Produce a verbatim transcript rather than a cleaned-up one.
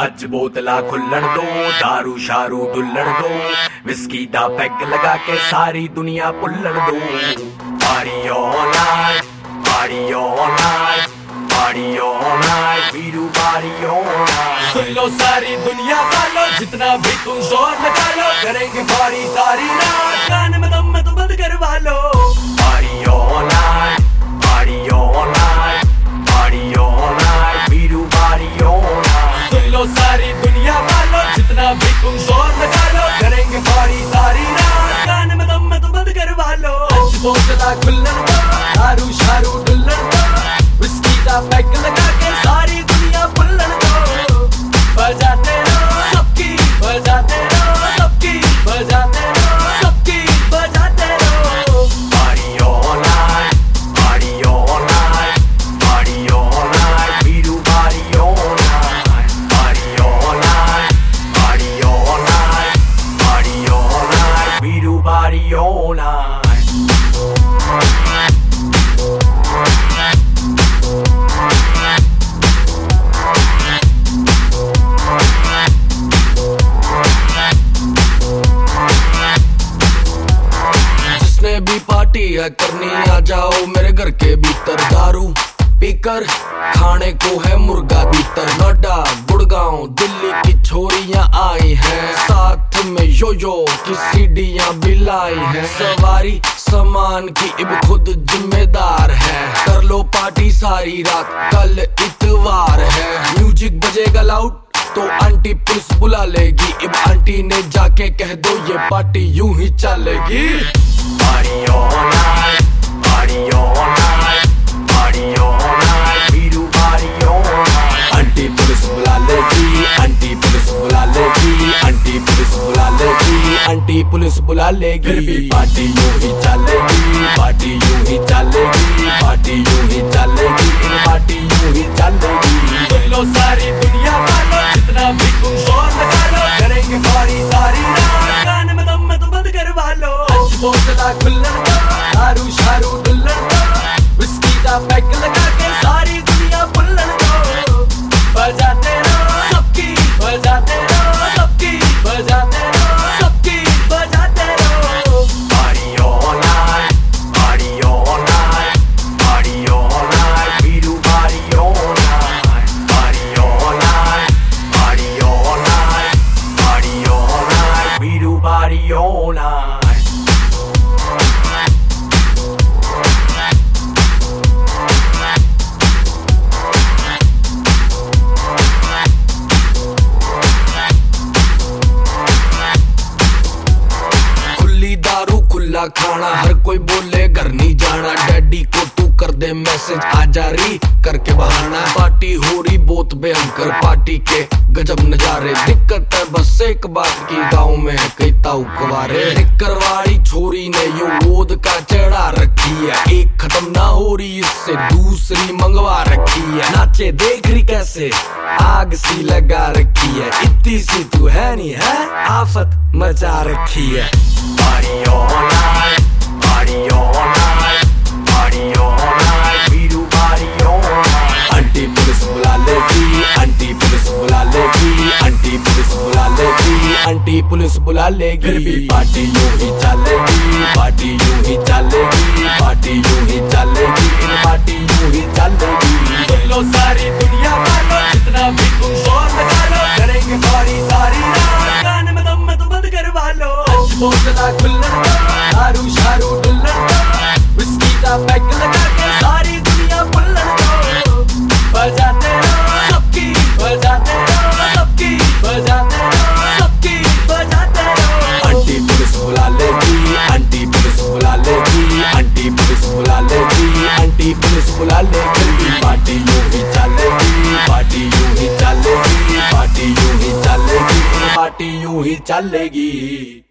अज बोतला खुल्लण दो, दारू शारू डुल्लण दो, विस्की दा पैग लगा के सारी दुनिया पुल्लण दो। Party all night, party all night, party all night, Veeru party all night. सुन लो सारी दुनिया वालों, जितना भी तुम जोर लगा लो, करेंगे पार्टी सारी रात, गाने में दम में तो बंद करवा लो। Party all night, party all night, party all night, Veeru party all night. सुन लो सारी दुनिया वालों, जितना भी तुम जोर लगा लो, करेंगे पार्टी सारी रात, गाने में दम में तो बंद करवा लो। आज बोतला खुल्लण दो, दारू शारू डुल्लण दो, विस्की दा पैग लगा के सारी दुनिया पुल्लण दो। बजाते रहो सबकी, बजाते रहो सबकी, बजाते रहो सबकी, बजाते रहो। Party all night, party all night, party all night, Veeru party all night. Party all night, party all night, party all night, Veeru party all night. भी पार्टी है करनी, आ जाओ मेरे घर के भीतर, दारू पीकर खाने को है मुर्गा भीतर। नोएडा गुड़गांव दिल्ली की छोरियां आई हैं, साथ में यो यो की सीढ़ियां भी लाई हैं। सवारी सामान की इब खुद जिम्मेदार है, कर लो पार्टी सारी रात, कल इतवार है। म्यूजिक बजेगा लाउड तो आंटी पुलिस बुला लेगी, इब आंटी ने जाके कह दो ये पार्टी यूं ही चलेगी। Party all night, party all night, party all night, Veeru party all night. Aunty police बुला लेगी, आंटी पुलिस बुला लेगी, आंटी पुलिस बुला लेगी, आंटी पुलिस बुला लेगी। फिर भी पार्टी यूं ही चलेगी, पार्टी यूं ही चलेगी, पार्टी यूं ही चलेगी, पार्टी यूं ही चलेगी। सुन लो सारी दुनिया वालों, जितना भी तुम जोर लगा लो, करेंगे पार्टी सारी रात, गाने में दम में तो बंद करवा लो। आज बोतला खुल्लण दो, दारू शारू डुल्लण दो, विस्की दा पैग लगा के सारी दुनिया पुल्लण दो। बजाते रहो सबकी, बजाते रहो सबकी, बजाते रहो सबकी, बजाते रहो। Party all night, party all night, party all night, Veeru party all night. Party all night, party all night, party all night, Veeru party all night. खाना हर कोई बोले घर नहीं जाना, डैडी को तू कर दे मैसेज आ जा री करके बहाना। पार्टी हो रही बहुत भयंकर, पार्टी के गजब नजारे, दिक्कत है बस एक बात की, गाँव में है कई ताऊ कुंवारे। निक्कर वाली छोरी ने यो वोद का चढ़ा रखी है, एक खत्म ना हो रही इससे दूसरी मंगवा रखी है। नाचे देख रही कैसे आग सी लगा रखी है, इतनी सी तू है नहीं है, आफत मचा रखी है। Party all night, party all night, party all night, Veeru party all night. Aunty police बुला लेगी, आंटी पुलिस बुला लेगी, आंटी पुलिस बुला लेगी, आंटी पुलिस बुला लेगी। फिर भी पार्टी यूं ही चलेगी, पार्टी यूं ही चलेगी, पार्टी यूं ही चलेगी, पार्टी यूं ही चलेगी। सुन लो सारी दुनिया वालों, जितना भी तुम जोर लगा लो, करेंगे पार्टी सारी रात, गाने में दम में तो बंद करवा लो। आज बोतला खुल्लण दो, दारू शारू डुल्लण दो, विस्की दा पैग लगा के सारी दुनिया पुल्लण दो। बजाते रहो सबकी, बजाते रहो सबकी, बजाते रहो सबकी, बजाते रहो। आंटी पुलिस बुला लेगी, आंटी पुलिस बुला लेगी, आंटी पुलिस बुला लेगी, आंटी पुलिस बुला लेगी। पार्टी यूं ही चलेगी, पार्टी यूं ही चलेगी, पार्टी यूं ही चलेगी, पार्टी यूं ही चलेगी।